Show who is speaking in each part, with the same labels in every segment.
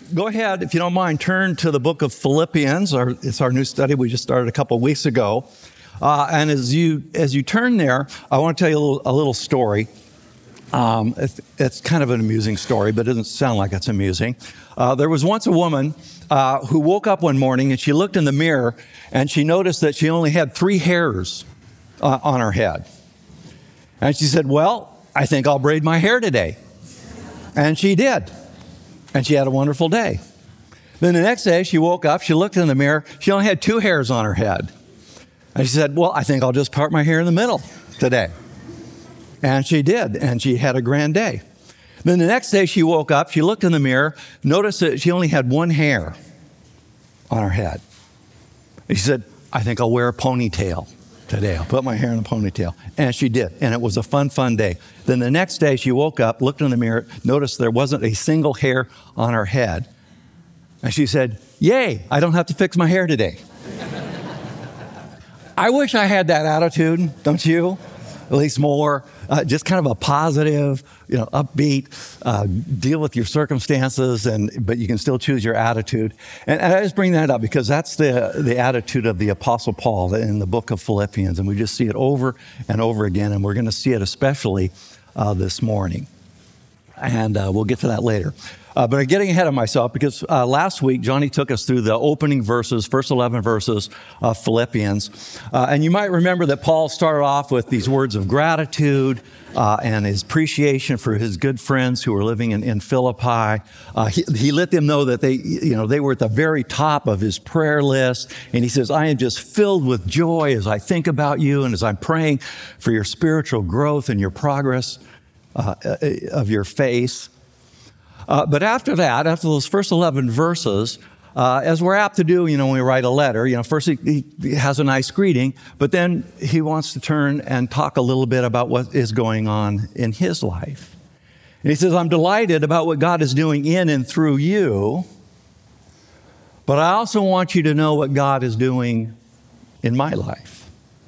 Speaker 1: Go ahead, if you don't mind, turn to the book of Philippians. It's our new study we just started a couple of weeks ago. And as you turn there, I want to tell you a little story. It's kind of an amusing story, but it doesn't sound like it's amusing. There was once a woman who woke up one morning and she looked in the mirror and she noticed that she only had 3 hairs on her head. And she said, "Well, I think I'll braid my hair today." And she did. And she had a wonderful day. Then the next day she woke up, she looked in the mirror, she only had 2 hairs on her head. And she said, "Well, I think I'll just part my hair in the middle today." And she did, and she had a grand day. Then the next day she woke up, she looked in the mirror, noticed that she only had 1 hair on her head. And she said, "I think I'll wear a ponytail today. I'll put my hair in a ponytail." And she did, and it was a fun day. Then the next day she woke up, looked in the mirror, noticed there wasn't a single hair on her head. And she said, "Yay, I don't have to fix my hair today." I wish I had that attitude, don't you? At least more, just kind of a positive, upbeat, deal with your circumstances, but you can still choose your attitude. And I just bring that up because that's the attitude of the Apostle Paul in the book of Philippians. And we just see it over and over again. And we're going to see it especially this morning. And we'll get to that later. But I'm getting ahead of myself because last week, Johnny took us through the opening verses, first 11 verses of Philippians. And you might remember that Paul started off with these words of gratitude and his appreciation for his good friends who were living in Philippi. He let them know that they were at the very top of his prayer list. And he says, "I am just filled with joy as I think about you and as I'm praying for your spiritual growth and your progress of your faith." But after that, after those first 11 verses, as we're apt to do, when we write a letter, first he has a nice greeting, but then he wants to turn and talk a little bit about what is going on in his life. And he says, "I'm delighted about what God is doing in and through you, but I also want you to know what God is doing in my life."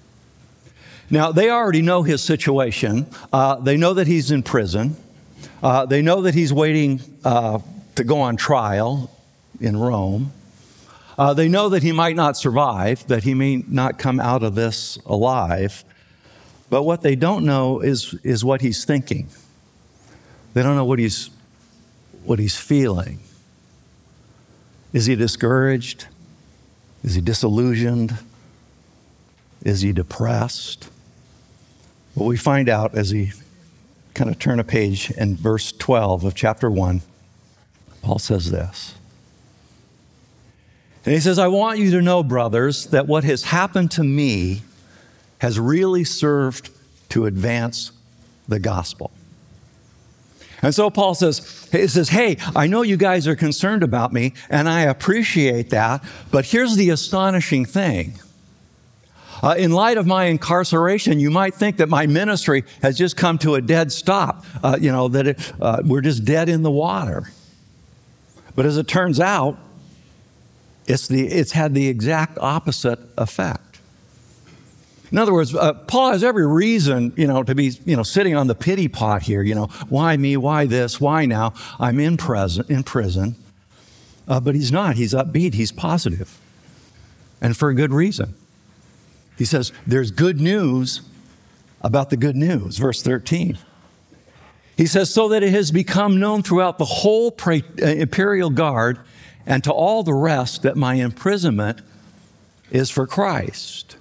Speaker 1: Now, they already know his situation. They know that he's in prison. They know that he's waiting to go on trial in Rome. They know that he might not survive, that he may not come out of this alive. But what they don't know is what he's thinking. They don't know what he's feeling. Is he discouraged? Is he disillusioned? Is he depressed? What we find out as he kind of turn a page in verse 12 of chapter 1, Paul says this. And he says, "I want you to know, brothers, that what has happened to me has really served to advance the gospel." And so Paul says, "Hey, I know you guys are concerned about me, and I appreciate that, but here's the astonishing thing. In light of my incarceration, you might think that my ministry has just come to a dead stop, we're just dead in the water. But as it turns out, it's had the exact opposite effect." In other words, Paul has every reason, to be, sitting on the pity pot here. Why me? Why this? Why now? I'm in prison. But he's not. He's upbeat. He's positive. And for a good reason. He says, there's good news about the good news. Verse 13. He says, "So that it has become known throughout the whole imperial guard and to all the rest that my imprisonment is for Christ."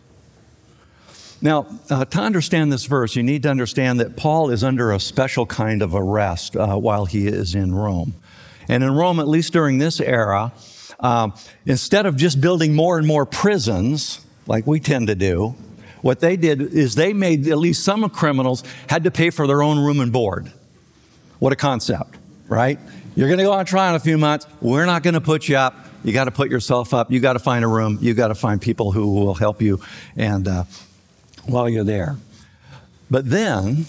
Speaker 1: Now, to understand this verse, you need to understand that Paul is under a special kind of arrest while he is in Rome. And in Rome, at least during this era, instead of just building more and more prisons, like we tend to do, what they did is they made at least some criminals had to pay for their own room and board. What a concept, right? You're going to go on trial in a few months. We're not going to put you up. You got to put yourself up. You got to find a room. You got to find people who will help you and while you're there. But then,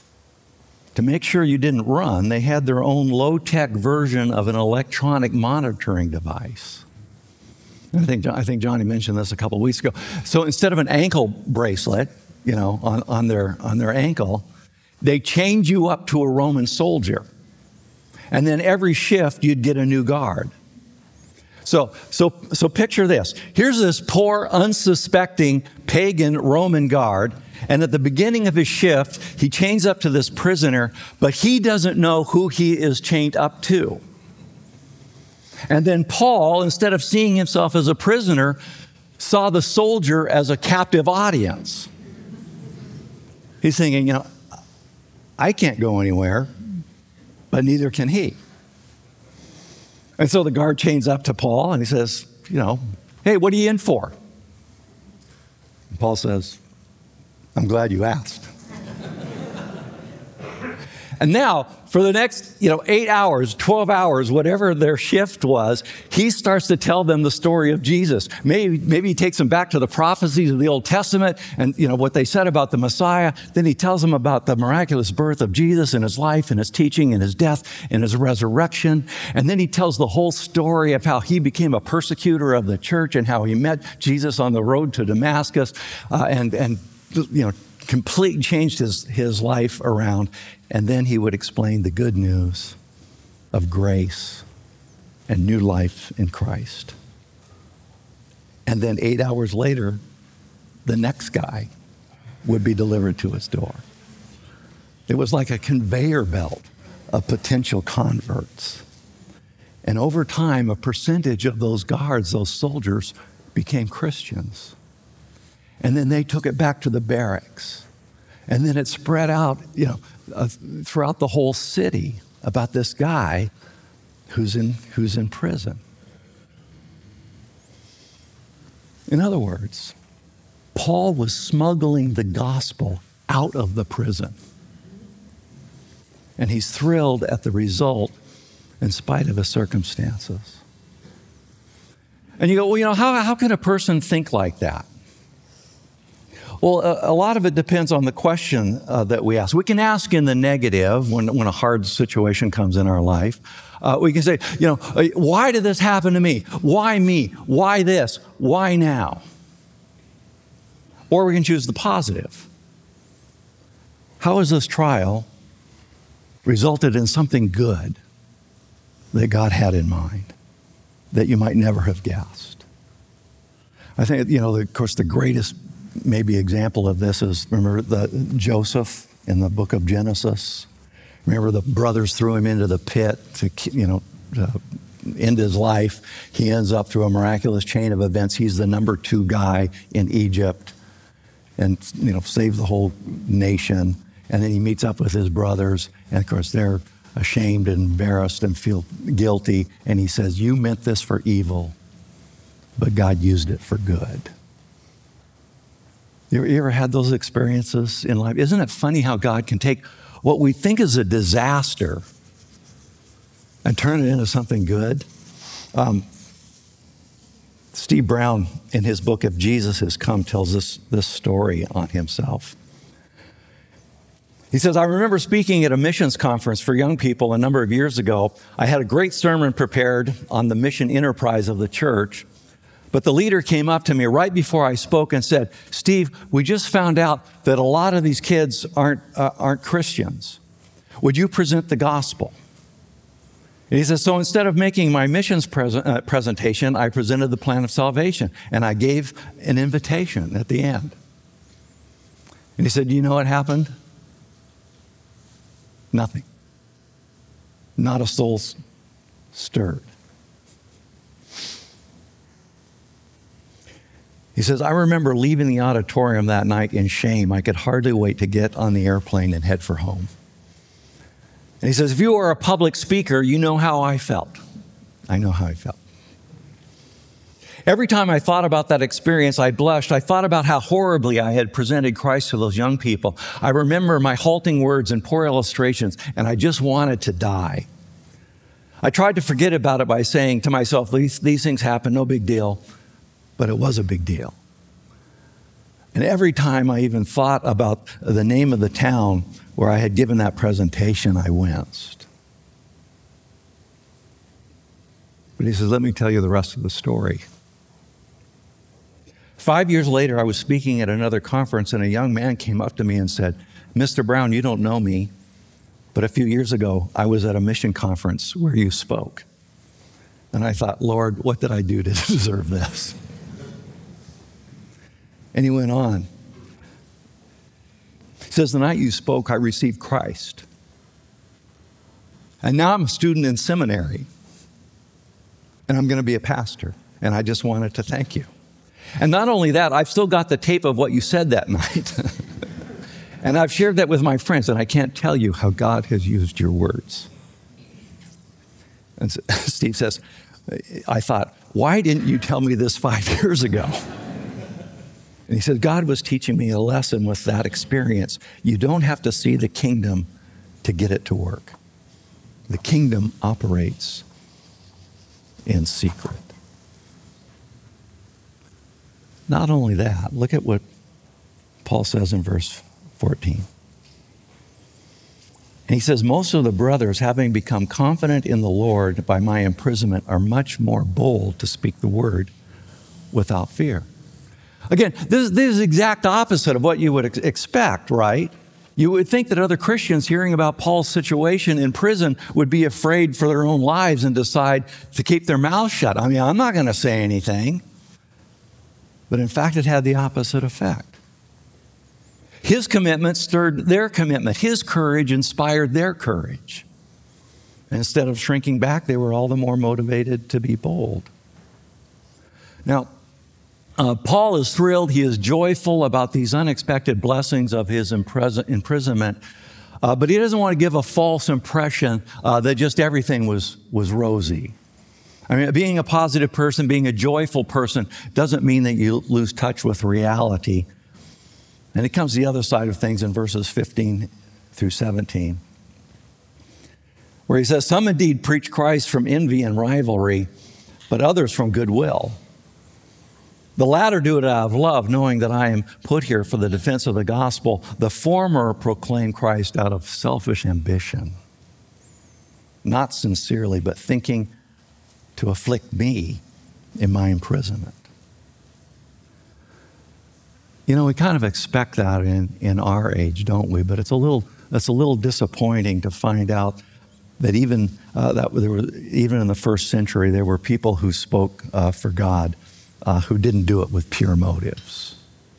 Speaker 1: to make sure you didn't run, they had their own low-tech version of an electronic monitoring device. I think Johnny mentioned this a couple of weeks ago. So instead of an ankle bracelet, on their ankle, they change you up to a Roman soldier. And then every shift, you'd get a new guard. So picture this. Here's this poor, unsuspecting pagan Roman guard, and at the beginning of his shift, he chains up to this prisoner, but he doesn't know who he is chained up to. And then Paul, instead of seeing himself as a prisoner, saw the soldier as a captive audience. He's thinking, I can't go anywhere, but neither can he. And so the guard chains up to Paul and he says, hey, what are you in for? And Paul says, I'm glad you asked. And now, for the next, 8 hours, 12 hours, whatever their shift was, he starts to tell them the story of Jesus. Maybe he takes them back to the prophecies of the Old Testament and, what they said about the Messiah. Then he tells them about the miraculous birth of Jesus and his life and his teaching and his death and his resurrection. And then he tells the whole story of how he became a persecutor of the church and how he met Jesus on the road to Damascus and completely changed his life around. And then he would explain the good news of grace and new life in Christ. And then 8 hours later, the next guy would be delivered to his door. It was like a conveyor belt of potential converts. And over time, a percentage of those guards, those soldiers, became Christians. And then they took it back to the barracks. And then it spread out, throughout the whole city about this guy who's in prison. In other words, Paul was smuggling the gospel out of the prison. And he's thrilled at the result in spite of his circumstances. And you go, well, how can a person think like that? Well, a lot of it depends on the question that we ask. We can ask in the negative when a hard situation comes in our life. We can say, why did this happen to me? Why me? Why this? Why now? Or we can choose the positive. How has this trial resulted in something good that God had in mind that you might never have guessed? I think, of course, the greatest maybe example of this is, remember Joseph in the book of Genesis? Remember the brothers threw him into the pit to end his life. He ends up through a miraculous chain of events. He's the number 2 guy in Egypt and, saved the whole nation. And then he meets up with his brothers. And of course, they're ashamed and embarrassed and feel guilty. And he says, you meant this for evil, but God used it for good. You ever had those experiences in life? Isn't it funny how God can take what we think is a disaster and turn it into something good? Steve Brown, in his book If Jesus Has Come, tells this story on himself. He says, I remember speaking at a missions conference for young people a number of years ago. I had a great sermon prepared on the mission enterprise of the church. But the leader came up to me right before I spoke and said, Steve, we just found out that a lot of these kids aren't Christians. Would you present the gospel? And he says, so instead of making my missions presentation, I presented the plan of salvation, and I gave an invitation at the end. And he said, do you know what happened? Nothing. Not a soul stirred. He says, I remember leaving the auditorium that night in shame. I could hardly wait to get on the airplane and head for home. And he says, if you are a public speaker, you know how I felt. I know how I felt. Every time I thought about that experience, I blushed. I thought about how horribly I had presented Christ to those young people. I remember my halting words and poor illustrations, and I just wanted to die. I tried to forget about it by saying to myself, these things happen, no big deal. But it was a big deal. And every time I even thought about the name of the town where I had given that presentation, I winced. But he says, let me tell you the rest of the story. 5 years later, I was speaking at another conference, and a young man came up to me and said, Mr. Brown, you don't know me, but a few years ago, I was at a mission conference where you spoke. And I thought, Lord, what did I do to deserve this? And he went on. He says, the night you spoke, I received Christ. And now I'm a student in seminary. And I'm going to be a pastor. And I just wanted to thank you. And not only that, I've still got the tape of what you said that night. And I've shared that with my friends, and I can't tell you how God has used your words. And Steve says, I thought, why didn't you tell me this 5 years ago? And he said, God was teaching me a lesson with that experience. You don't have to see the kingdom to get it to work. The kingdom operates in secret. Not only that, look at what Paul says in verse 14. And he says, most of the brothers, having become confident in the Lord by my imprisonment, are much more bold to speak the word without fear. Again, this is the exact opposite of what you would expect, right? You would think that other Christians hearing about Paul's situation in prison would be afraid for their own lives and decide to keep their mouths shut. I mean, I'm not going to say anything. But in fact, it had the opposite effect. His commitment stirred their commitment. His courage inspired their courage. And instead of shrinking back, they were all the more motivated to be bold. Now, Paul is thrilled. He is joyful about these unexpected blessings of his imprisonment. But he doesn't want to give a false impression that just everything was rosy. I mean, being a positive person, being a joyful person doesn't mean that you lose touch with reality. And it comes to the other side of things in verses 15 through 17, where he says, some indeed preach Christ from envy and rivalry, but others from goodwill. The latter do it out of love, knowing that I am put here for the defense of the gospel. The former proclaim Christ out of selfish ambition, not sincerely, but thinking to afflict me in my imprisonment. You know, we kind of expect that in our age, don't we? But it's a little disappointing to find out that even in the first century, there were people who spoke for God who didn't do it with pure motives.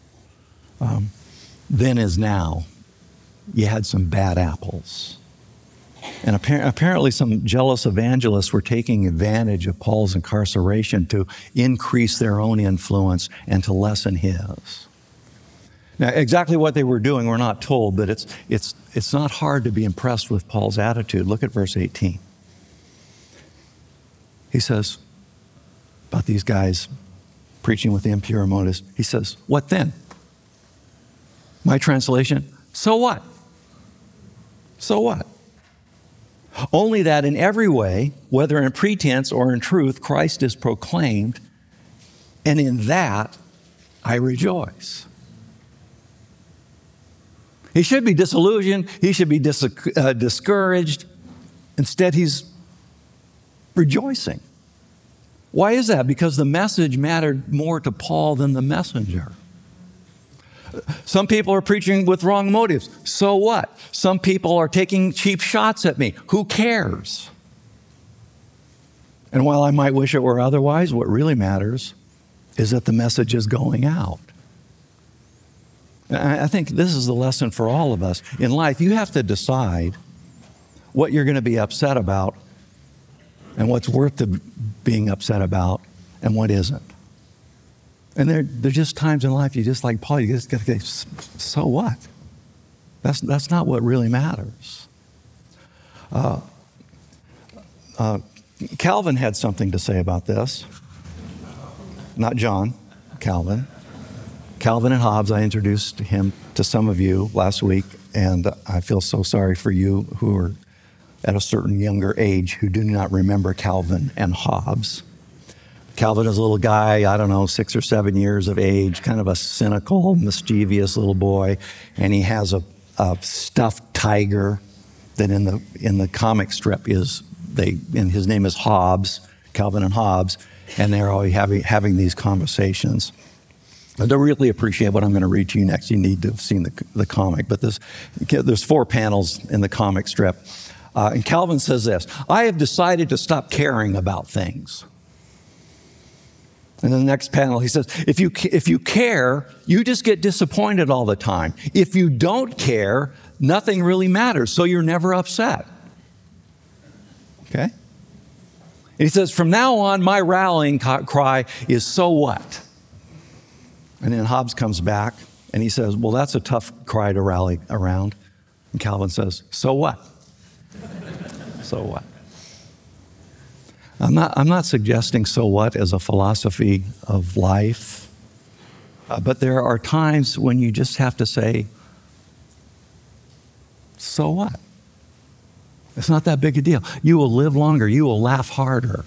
Speaker 1: Then as now, you had some bad apples. And apparently some jealous evangelists were taking advantage of Paul's incarceration to increase their own influence and to lessen his. Now, exactly what they were doing, we're not told, but it's not hard to be impressed with Paul's attitude. Look at verse 18. He says about these guys preaching with impure motives, he says, what then? My translation, so what? So what? Only that in every way, whether in pretense or in truth, Christ is proclaimed, and in that I rejoice. He should be disillusioned. He should be discouraged. Instead, he's rejoicing. Why is that? Because the message mattered more to Paul than the messenger. Some people are preaching with wrong motives. So what? Some people are taking cheap shots at me. Who cares? And while I might wish it were otherwise, what really matters is that the message is going out. I think this is the lesson for all of us. In life, you have to decide what you're going to be upset about and what's worth being upset about and what isn't. And there's just times in life you just like Paul, you just got to say, so what? That's not what really matters. Calvin had something to say about this. Not John, Calvin. Calvin and Hobbes, I introduced him to some of you last week, and I feel so sorry for you who are at a certain younger age who do not remember Calvin and Hobbes. Calvin is a little guy, 6 or 7 years of age, kind of a cynical, mischievous little boy, and he has a stuffed tiger that in the comic strip and his name is Hobbes, Calvin and Hobbes, and they're always having these conversations. I don't really appreciate what I'm going to read to you next. You need to have seen the comic, but there's 4 panels in the comic strip. And Calvin says this: I have decided to stop caring about things. And in the next panel, he says, if you care, you just get disappointed all the time. If you don't care, nothing really matters, so you're never upset. Okay? And he says, from now on, my rallying cry is, so what? And then Hobbes comes back and he says, well, that's a tough cry to rally around. And Calvin says, so what? So what? I'm not suggesting so what as a philosophy of life, but there are times when you just have to say, so what? It's not that big a deal. You will live longer. You will laugh harder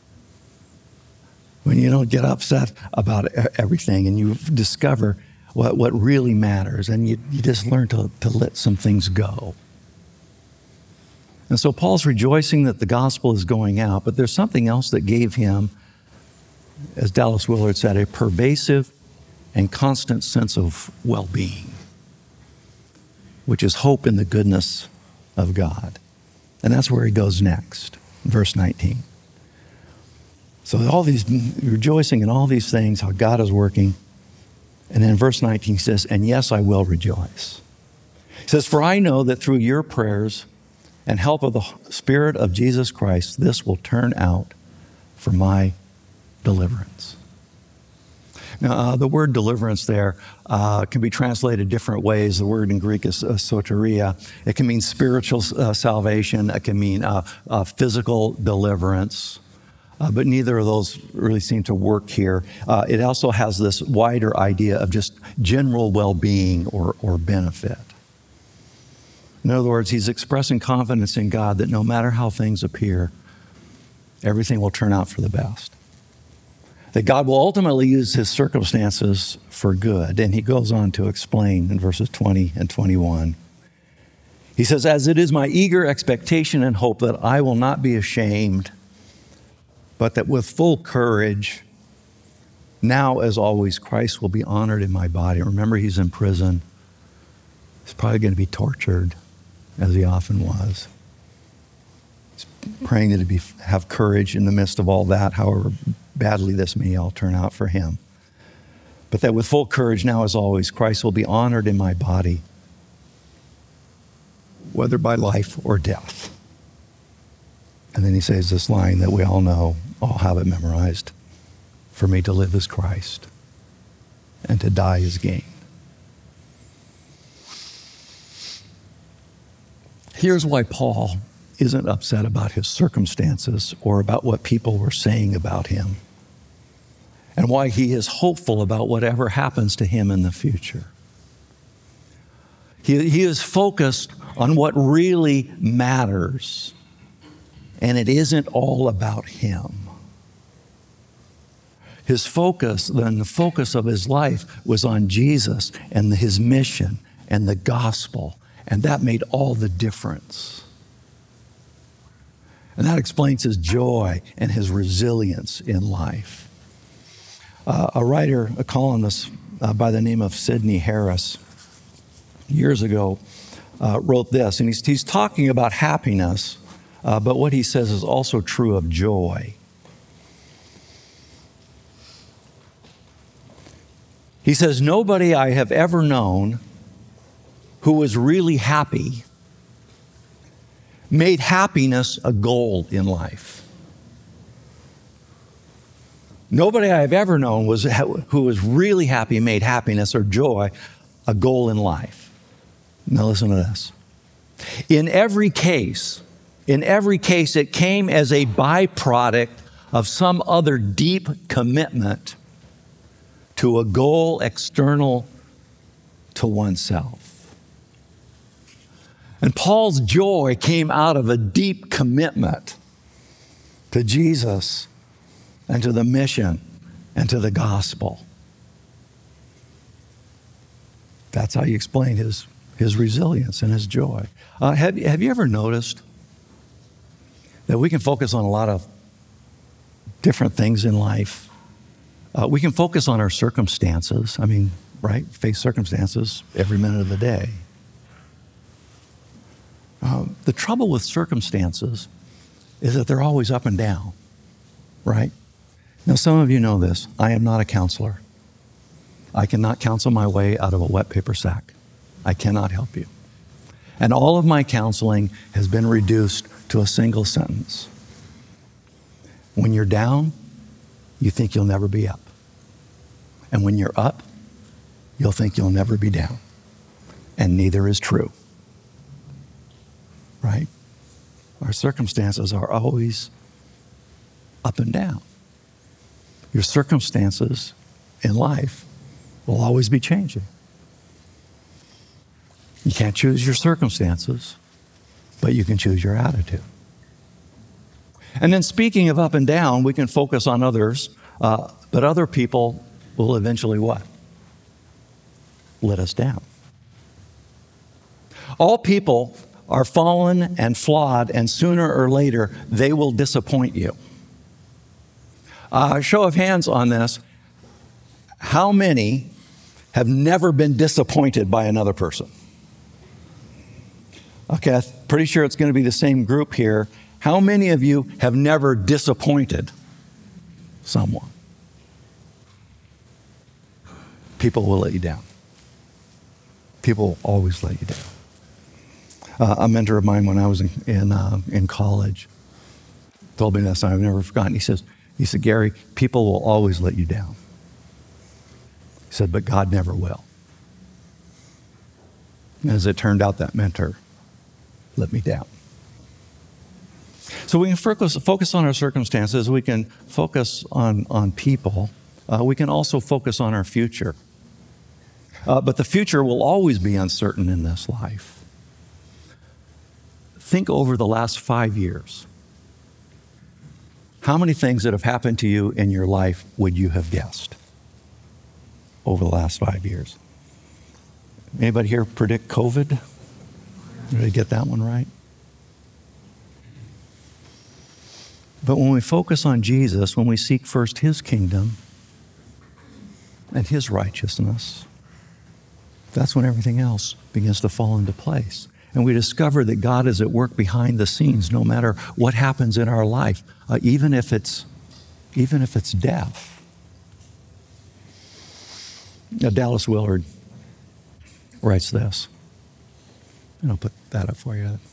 Speaker 1: when you don't get upset about everything and you discover what really matters, and you just learn to let some things go. And so Paul's rejoicing that the gospel is going out, but there's something else that gave him, as Dallas Willard said, a pervasive and constant sense of well-being, which is hope in the goodness of God. And that's where he goes next, verse 19. So all these rejoicing in all these things, how God is working. And then verse 19 says, and yes, I will rejoice. He says, for I know that through your prayers and help of the Spirit of Jesus Christ, this will turn out for my deliverance. Now, the word deliverance there can be translated different ways. The word in Greek is soteria. It can mean spiritual salvation. It can mean physical deliverance. But neither of those really seem to work here. It also has this wider idea of just general well-being or benefit. In other words, he's expressing confidence in God that no matter how things appear, everything will turn out for the best. That God will ultimately use his circumstances for good. And he goes on to explain in verses 20 and 21. He says, as it is my eager expectation and hope that I will not be ashamed, but that with full courage, now as always, Christ will be honored in my body. Remember, he's in prison. He's probably going to be tortured, as he often was. He's praying that he have courage in the midst of all that, however badly this may all turn out for him. But that with full courage, now as always, Christ will be honored in my body, whether by life or death. And then he says this line that we all know, all have it memorized: for me to live is Christ, and to die is gain. Here's why Paul isn't upset about his circumstances or about what people were saying about him, and why he is hopeful about whatever happens to him in the future. He is focused on what really matters, and it isn't all about him. His focus, then the focus of his life, was on Jesus and his mission and the gospel. And that made all the difference. And that explains his joy and his resilience in life. A writer, a columnist by the name of Sidney Harris, years ago, wrote this. And he's talking about happiness, but what he says is also true of joy. He says, nobody I have ever known who was really happy made happiness a goal in life. Nobody I've ever known who was really happy made happiness or joy a goal in life. Now listen to this. In every case, it came as a byproduct of some other deep commitment to a goal external to oneself. And Paul's joy came out of a deep commitment to Jesus and to the mission and to the gospel. That's how you explain his resilience and his joy. Have you ever noticed that we can focus on a lot of different things in life? We can focus on our circumstances. I mean, right? Face circumstances every minute of the day. The trouble with circumstances is that they're always up and down, right? Now, some of you know this. I am not a counselor. I cannot counsel my way out of a wet paper sack. I cannot help you. And all of my counseling has been reduced to a single sentence. When you're down, you think you'll never be up. And when you're up, you'll think you'll never be down. And neither is true. Right? Our circumstances are always up and down. Your circumstances in life will always be changing. You can't choose your circumstances, but you can choose your attitude. And then speaking of up and down, we can focus on others, but other people will eventually what? Let us down. All people are fallen and flawed, and sooner or later, they will disappoint you. Show of hands on this. How many have never been disappointed by another person? Okay, I'm pretty sure it's going to be the same group here. How many of you have never disappointed someone? People will let you down. People will always let you down. A mentor of mine when I was in college told me this, and I've never forgotten. He said, Gary, people will always let you down. He said, but God never will. And as it turned out, that mentor let me down. So we can focus on our circumstances. We can focus on people. We can also focus on our future. But the future will always be uncertain in this life. Think over the last 5 years. How many things that have happened to you in your life would you have guessed over the last 5 years? Anybody here predict COVID? Did I get that one right? But when we focus on Jesus, when we seek first His kingdom and His righteousness, that's when everything else begins to fall into place. And we discover that God is at work behind the scenes no matter what happens in our life, even if it's death. Now, Dallas Willard writes this, and I'll put that up for you.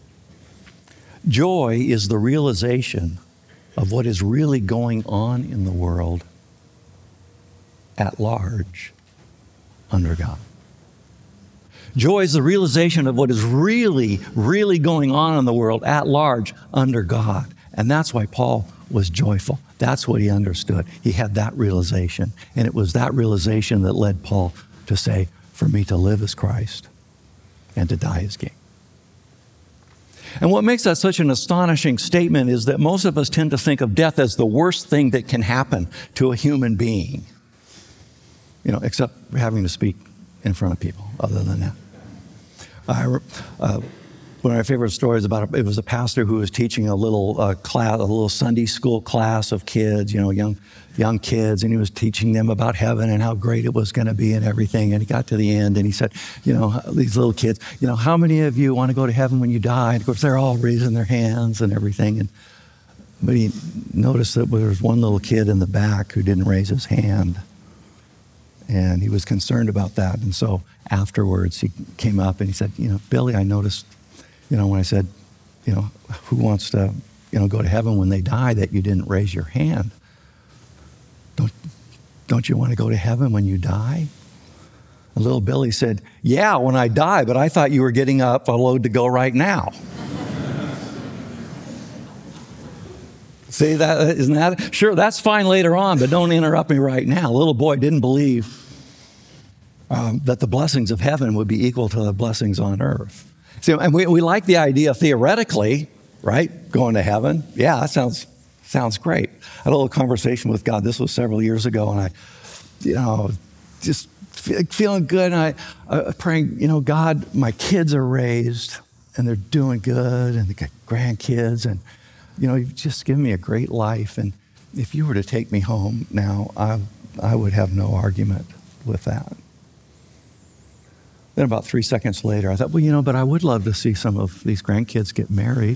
Speaker 1: Joy is the realization of what is really going on in the world at large under God. Joy is the realization of what is really, really going on in the world at large under God. And that's why Paul was joyful. That's what he understood. He had that realization. And it was that realization that led Paul to say, for me to live is Christ and to die is gain. And what makes that such an astonishing statement is that most of us tend to think of death as the worst thing that can happen to a human being. Except having to speak in front of people. Other than that, one of my favorite stories it was a pastor who was teaching a little class, a little Sunday school class of kids, young kids, and he was teaching them about heaven and how great it was going to be and everything. And he got to the end and he said, these little kids, how many of you want to go to heaven when you die? And of course, they're all raising their hands and everything. But he noticed that there was one little kid in the back who didn't raise his hand. And he was concerned about that. And so afterwards, he came up and he said, Billy, I noticed, when I said, who wants to, go to heaven when they die, that you didn't raise your hand. Don't you want to go to heaven when you die? And little Billy said, yeah, when I die, but I thought you were getting up a load to go right now. See, isn't that? Sure, that's fine later on, but don't interrupt me right now. Little boy didn't believe that the blessings of heaven would be equal to the blessings on earth. See, and we like the idea theoretically, right? Going to heaven. Yeah, that sounds great. I had a little conversation with God. This was several years ago, and I, just feeling good. And I praying, God, my kids are raised, and they're doing good, and they got grandkids, and you've just given me a great life. And if you were to take me home now, I would have no argument with that. Then about 3 seconds later, I thought, but I would love to see some of these grandkids get married.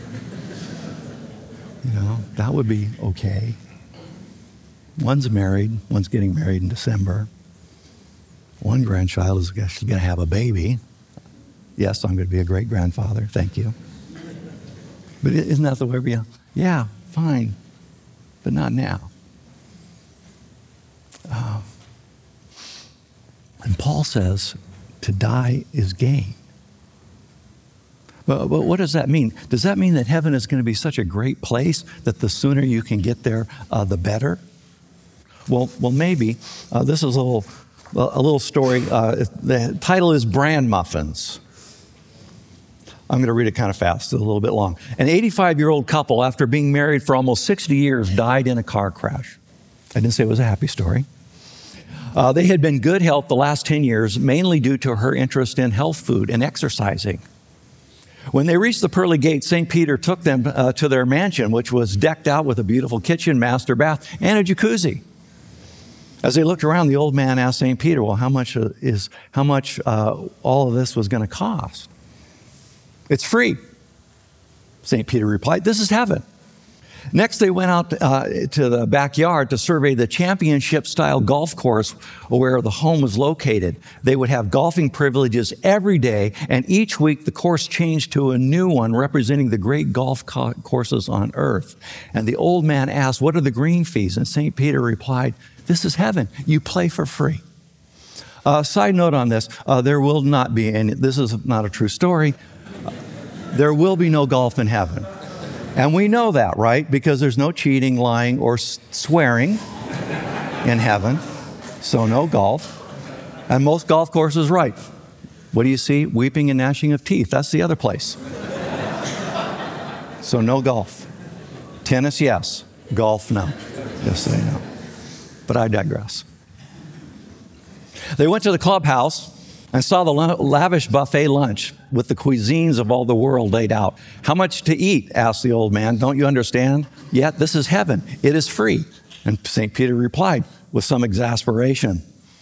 Speaker 1: That would be okay. One's married, one's getting married in December. One grandchild is actually going to have a baby. Yes, I'm going to be a great grandfather. Thank you. But isn't that the way we are? Yeah, fine, but not now. And Paul says, to die is gain. But what does that mean? Does that mean that heaven is going to be such a great place that the sooner you can get there, the better? Well, maybe. This is a little story. The title is Bran Muffins. I'm going to read it kind of fast. It's a little bit long. An 85-year-old couple, after being married for almost 60 years, died in a car crash. I didn't say it was a happy story. They had been good health the last 10 years, mainly due to her interest in health food and exercising. When they reached the pearly gates, St. Peter took them to their mansion, which was decked out with a beautiful kitchen, master bath, and a jacuzzi. As they looked around, the old man asked St. Peter, well, how much all of this was going to cost? It's free. St. Peter replied, this is heaven. Next, they went out to the backyard to survey the championship-style golf course where the home was located. They would have golfing privileges every day, and each week the course changed to a new one representing the great golf courses on earth. And the old man asked, what are the green fees? And St. Peter replied, this is heaven. You play for free. Side note on this, there will not be, and this is not a true story, there will be no golf in heaven. And we know that, right? Because there's no cheating, lying, or swearing in heaven. So no golf. And most golf courses, right. What do you see? Weeping and gnashing of teeth. That's the other place. So no golf. Tennis, yes. Golf, no. Just so you know. But I digress. They went to the clubhouse and saw the lavish buffet lunch with the cuisines of all the world laid out. How much to eat? Asked the old man. Don't you understand? Yet this is heaven. It is free. And St. Peter replied with some exasperation.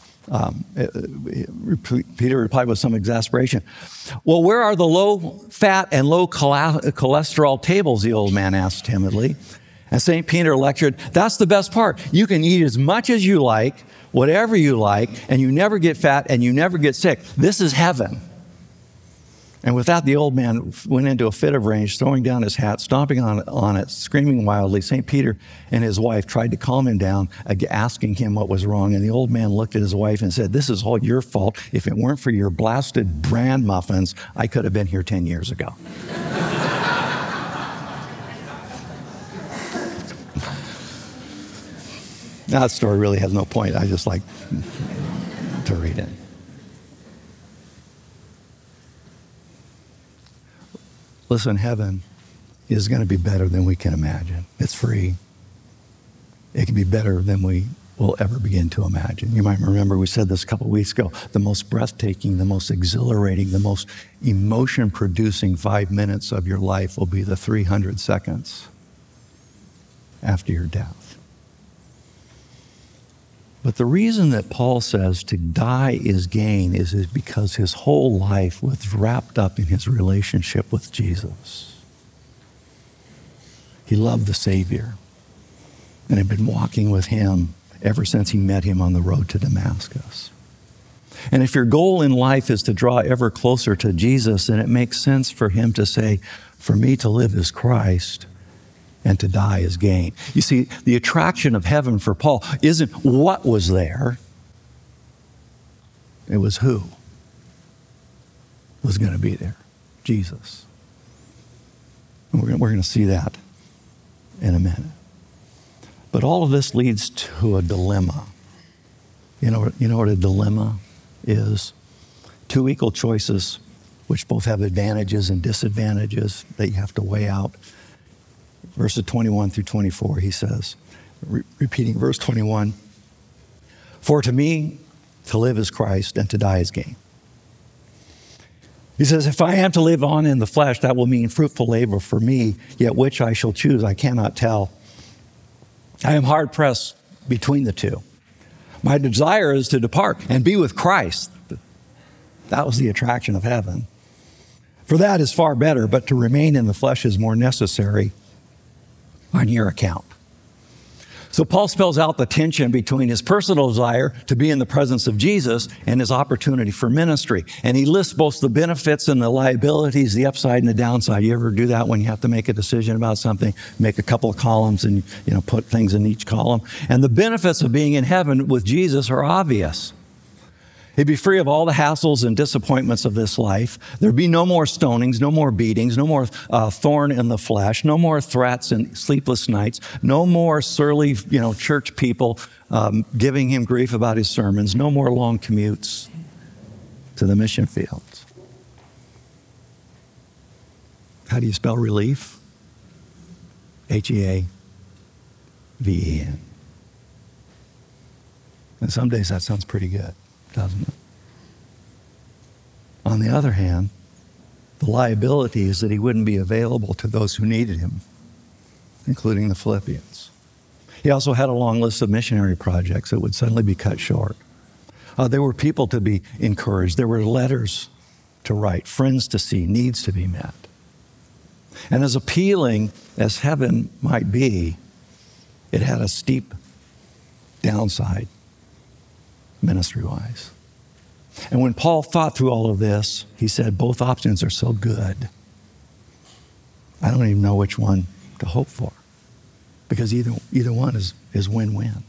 Speaker 1: Peter replied with some exasperation. Well, where are the low-fat and low-cholesterol tables? The old man asked timidly. And St. Peter lectured, that's the best part. You can eat as much as you like, whatever you like, and you never get fat and you never get sick. This is heaven. And with that, the old man went into a fit of rage, throwing down his hat, stomping on it, screaming wildly. St. Peter and his wife tried to calm him down, asking him what was wrong. And the old man looked at his wife and said, this is all your fault. If it weren't for your blasted bran muffins, I could have been here 10 years ago. Now, that story really has no point. I just like to read it. Listen, heaven is going to be better than we can imagine. It's free. It can be better than we will ever begin to imagine. You might remember we said this a couple of weeks ago. The most breathtaking, the most exhilarating, the most emotion-producing 5 minutes of your life will be the 300 seconds after your death. But the reason that Paul says to die is gain is because his whole life was wrapped up in his relationship with Jesus. He loved the Savior and had been walking with him ever since he met him on the road to Damascus. And if your goal in life is to draw ever closer to Jesus, then it makes sense for him to say, for me to live is Christ, and to die is gain. You see, the attraction of heaven for Paul isn't what was there. It was who was going to be there. Jesus. And we're going to see that in a minute. But all of this leads to a dilemma. You know what a dilemma is? Two equal choices, which both have advantages and disadvantages that you have to weigh out. Verses 21 through 24, he says, repeating verse 21, for to me, to live is Christ, and to die is gain. He says, if I am to live on in the flesh, that will mean fruitful labor for me, yet which I shall choose, I cannot tell. I am hard pressed between the two. My desire is to depart and be with Christ. That was the attraction of heaven. For that is far better, but to remain in the flesh is more necessary on your account. So Paul spells out the tension between his personal desire to be in the presence of Jesus and his opportunity for ministry. And he lists both the benefits and the liabilities, the upside and the downside. You ever do that when you have to make a decision about something? Make a couple of columns and put things in each column. And the benefits of being in heaven with Jesus are obvious. He'd be free of all the hassles and disappointments of this life. There'd be no more stonings, no more beatings, no more thorn in the flesh, no more threats and sleepless nights, no more surly, church people giving him grief about his sermons, no more long commutes to the mission fields. How do you spell relief? Heaven. And some days that sounds pretty good, doesn't it? On the other hand, the liability is that he wouldn't be available to those who needed him, including the Philippians. He also had a long list of missionary projects that would suddenly be cut short. There were people to be encouraged. There were letters to write, friends to see, needs to be met. And as appealing as heaven might be, it had a steep downside ministry-wise. And when Paul thought through all of this, he said, both options are so good. I don't even know which one to hope for, because either one is win-win.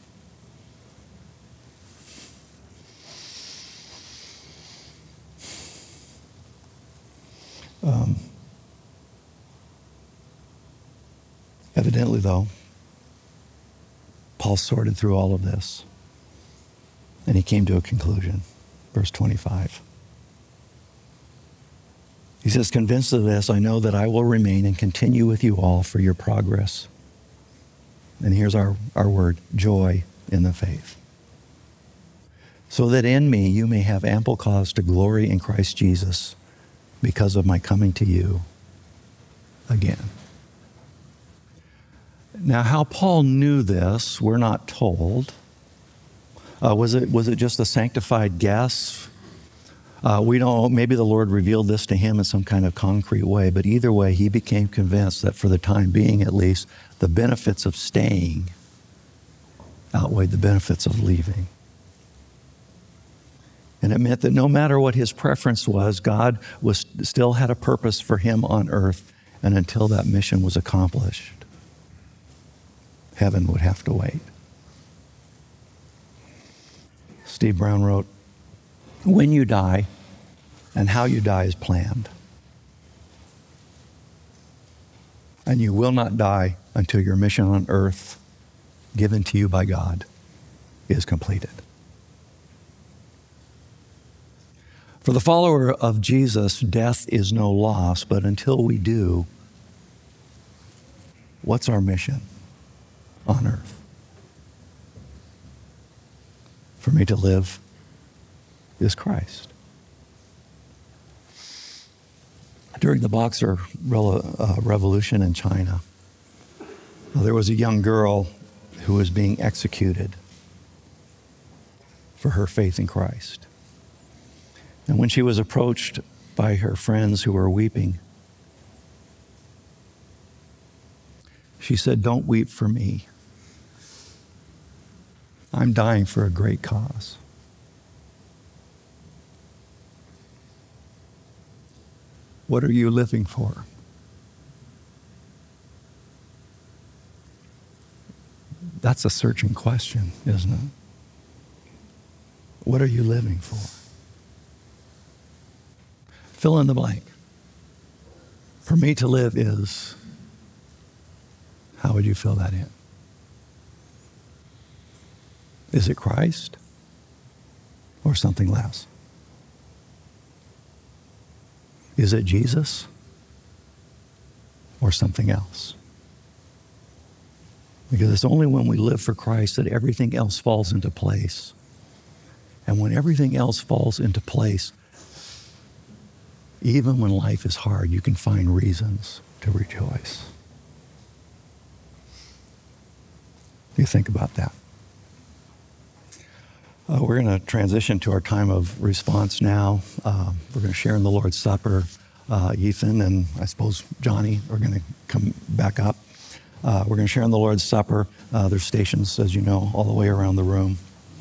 Speaker 1: Evidently, though, Paul sorted through all of this, and he came to a conclusion. Verse 25. He says, convinced of this, I know that I will remain and continue with you all for your progress. And here's our word, joy in the faith. So that in me you may have ample cause to glory in Christ Jesus because of my coming to you again. Now, how Paul knew this, we're not told. Was it just a sanctified guess? We don't know. Maybe the Lord revealed this to him in some kind of concrete way, but either way, he became convinced that for the time being, at least, the benefits of staying outweighed the benefits of leaving. And it meant that no matter what his preference was, God still had a purpose for him on earth, and until that mission was accomplished, heaven would have to wait. Steve Brown wrote, when you die and how you die is planned. And you will not die until your mission on earth, given to you by God, is completed. For the follower of Jesus, death is no loss, but until we do, what's our mission on earth? For me to live is Christ. During the Boxer Revolution in China, there was a young girl who was being executed for her faith in Christ. And when she was approached by her friends who were weeping, she said, "Don't weep for me. I'm dying for a great cause." What are you living for? That's a searching question, isn't it? What are you living for? Fill in the blank. For me to live is, how would you fill that in? Is it Christ or something less? Is it Jesus or something else? Because it's only when we live for Christ that everything else falls into place. And when everything else falls into place, even when life is hard, you can find reasons to rejoice. You think about that. We're going to transition to our time of response now. We're going to share in the Lord's Supper. Ethan and I suppose Johnny are going to come back up. We're going to share in the Lord's Supper. There's stations, as you know, all the way around the room.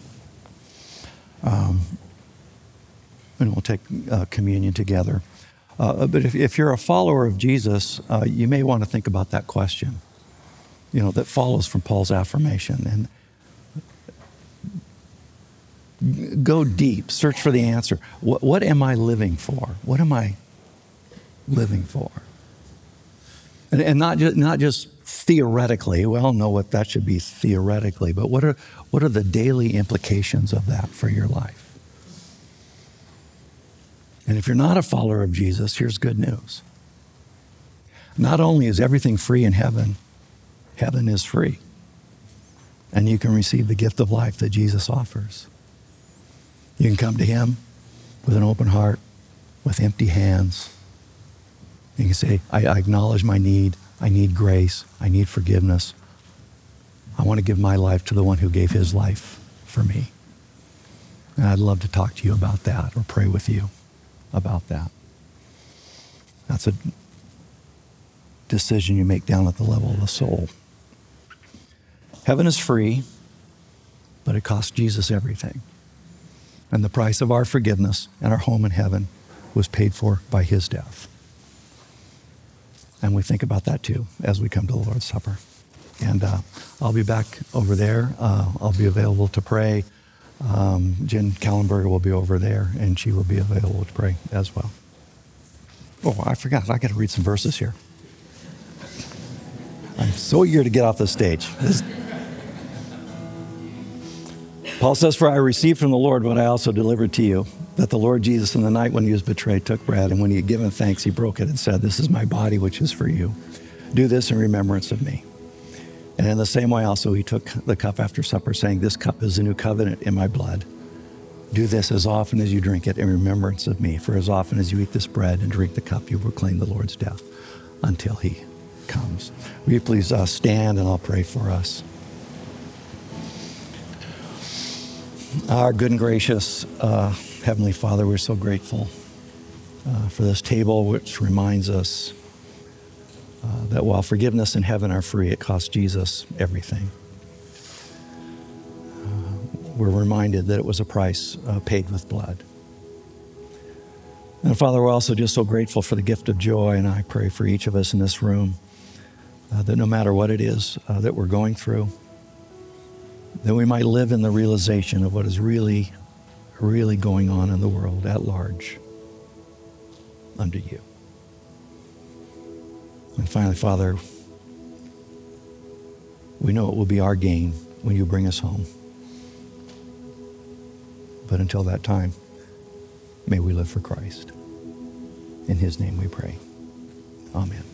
Speaker 1: And we'll take communion together. But if you're a follower of Jesus, you may want to think about that question, that follows from Paul's affirmation. And go deep, search for the answer. What am I living for? What am I living for? And not just theoretically. We all know what that should be theoretically, but what are the daily implications of that for your life? And if you're not a follower of Jesus, here's good news. Not only is everything free in heaven, heaven is free. And you can receive the gift of life that Jesus offers. You can come to him with an open heart, with empty hands. You can say, I acknowledge my need. I need grace. I need forgiveness. I want to give my life to the one who gave his life for me. And I'd love to talk to you about that or pray with you about that. That's a decision you make down at the level of the soul. Heaven is free, but it costs Jesus everything. And the price of our forgiveness and our home in heaven was paid for by his death. And we think about that too as we come to the Lord's Supper. And I'll be back over there. I'll be available to pray. Jen Kallenberger will be over there, and she will be available to pray as well. Oh, I forgot. I got to read some verses here. I'm so eager to get off the stage. Paul says, "For I received from the Lord what I also delivered to you, that the Lord Jesus, in the night when he was betrayed, took bread, and when he had given thanks, he broke it and said, 'This is my body, which is for you. Do this in remembrance of me.' And in the same way also he took the cup after supper, saying, 'This cup is the new covenant in my blood. Do this as often as you drink it in remembrance of me. For as often as you eat this bread and drink the cup, you proclaim the Lord's death until he comes.'" Will you please stand, and I'll pray for us. Our good and gracious Heavenly Father, we're so grateful for this table, which reminds us that while forgiveness and heaven are free, it cost Jesus everything. We're reminded that it was a price paid with blood. And Father, we're also just so grateful for the gift of joy, and I pray for each of us in this room that no matter what it is that we're going through, that we might live in the realization of what is really, really going on in the world at large under you. And finally, Father, we know it will be our gain when you bring us home. But until that time, may we live for Christ. In his name we pray. Amen.